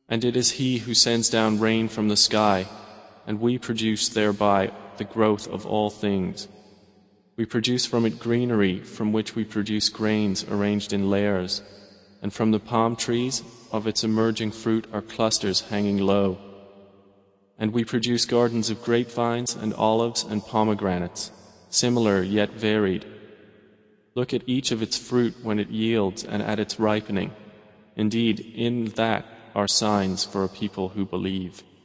And it is He who sends down rain from the sky, and we produce thereby the growth of all things. We produce from it greenery, from which we produce grains arranged in layers, and from the palm trees of its emerging fruit are clusters hanging low. And we produce gardens of grapevines and olives and pomegranates, similar yet varied. Look at each of its fruit when it yields and at its ripening. Indeed, in that are signs for a people who believe.